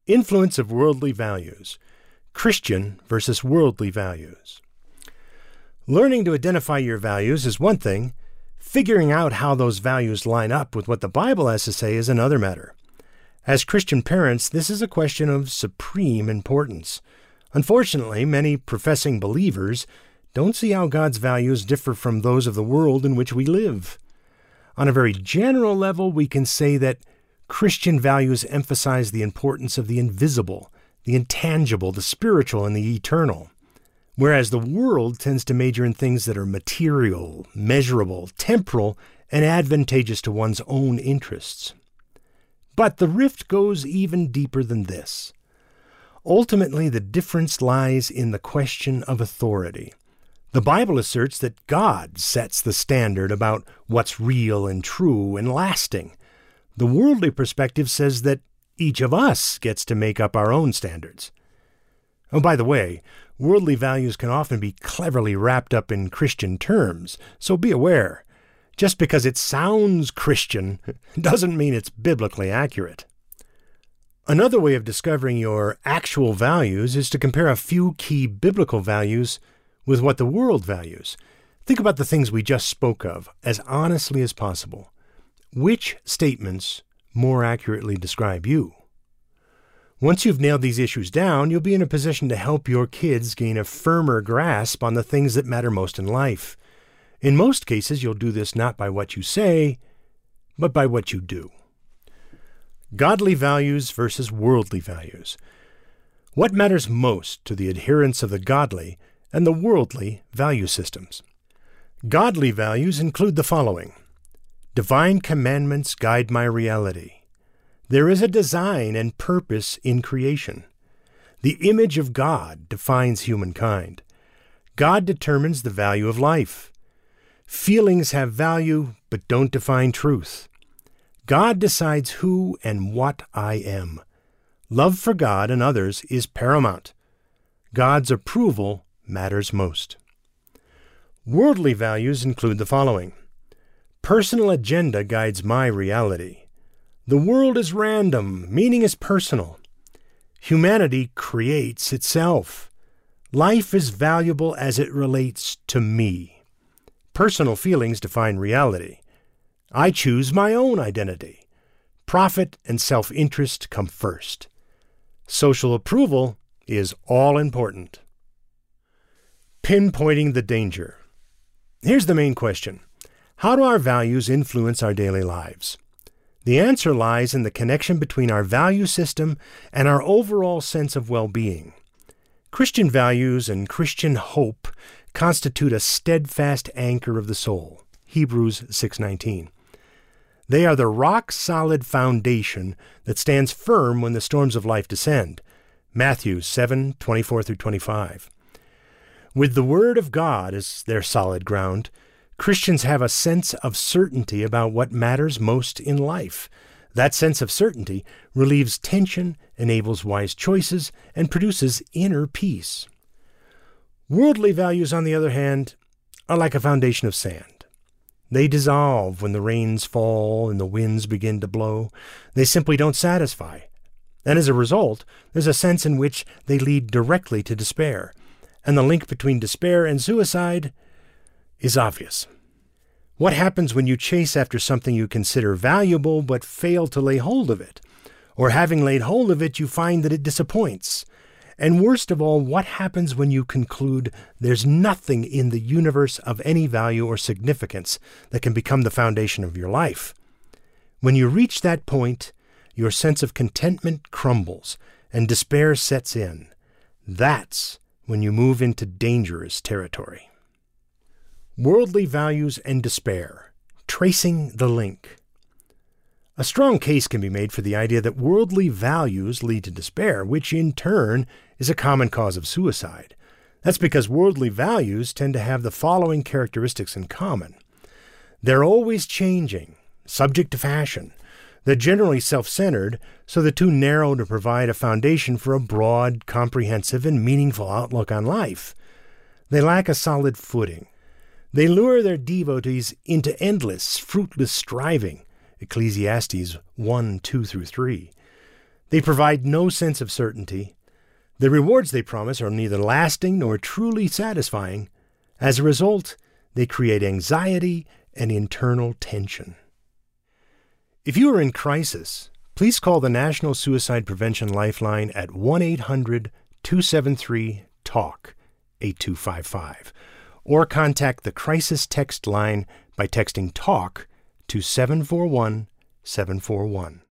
Influence of worldly values. Christian versus worldly values. Learning to identify your values is one thing. Figuring out how those values line up with what the Bible has to say is another matter. As Christian parents, this is a question of supreme importance. Unfortunately, many professing believers don't see how God's values differ from those of the world in which we live. On a very general level, we can say that Christian values emphasize the importance of the invisible, the intangible, the spiritual, and the eternal, whereas the world tends to major in things that are material, measurable, temporal, and advantageous to one's own interests. But the rift goes even deeper than this. Ultimately, the difference lies in the question of authority. The Bible asserts that God sets the standard about what's real and true and lasting. The worldly perspective says that each of us gets to make up our own standards. Oh, by the way, worldly values can often be cleverly wrapped up in Christian terms, so be aware. Just because it sounds Christian doesn't mean it's biblically accurate. Another way of discovering your actual values is to compare a few key biblical values with what the world values. Think about the things we just spoke of as honestly as possible. Which statements more accurately describe you? Once you've nailed these issues down, you'll be in a position to help your kids gain a firmer grasp on the things that matter most in life. In most cases, you'll do this not by what you say, but by what you do. Godly values versus worldly values. What matters most to the adherents of the godly and the worldly value systems? Godly values include the following. Divine commandments guide my reality. There is a design and purpose in creation. The image of God defines humankind. God determines the value of life. Feelings have value, but don't define truth. God decides who and what I am. Love for God and others is paramount. God's approval matters most. Worldly values include the following. Personal agenda guides my reality. The world is random, meaning is personal. Humanity creates itself. Life is valuable as it relates to me. Personal feelings define reality. I choose my own identity. Profit and self-interest come first. Social approval is all important. Pinpointing the danger. Here's the main question. How do our values influence our daily lives? The answer lies in the connection between our value system and our overall sense of well-being. Christian values and Christian hope constitute a steadfast anchor of the soul. Hebrews 6:19. They are the rock-solid foundation that stands firm when the storms of life descend. Matthew 7:24-25. With the Word of God as their solid ground, Christians have a sense of certainty about what matters most in life. That sense of certainty relieves tension, enables wise choices, and produces inner peace. Worldly values, on the other hand, are like a foundation of sand. They dissolve when the rains fall and the winds begin to blow. They simply don't satisfy. And as a result, there's a sense in which they lead directly to despair. And the link between despair and suicide is obvious. What happens when you chase after something you consider valuable but fail to lay hold of it? Or having laid hold of it, you find that it disappoints. And worst of all, what happens when you conclude there's nothing in the universe of any value or significance that can become the foundation of your life? When you reach that point, your sense of contentment crumbles and despair sets in. That's when you move into dangerous territory. Worldly values and despair. Tracing the link. A strong case can be made for the idea that worldly values lead to despair, which in turn is a common cause of suicide. That's because worldly values tend to have the following characteristics in common. They're always changing, subject to fashion. They're generally self-centered, so they're too narrow to provide a foundation for a broad, comprehensive, and meaningful outlook on life. They lack a solid footing. They lure their devotees into endless, fruitless striving. Ecclesiastes 1:2-3. They provide no sense of certainty. The rewards they promise are neither lasting nor truly satisfying. As a result, they create anxiety and internal tension. If you are in crisis, please call the National Suicide Prevention Lifeline at 1-800-273-TALK, 8255, or contact the Crisis Text Line by texting TALK to 741-741.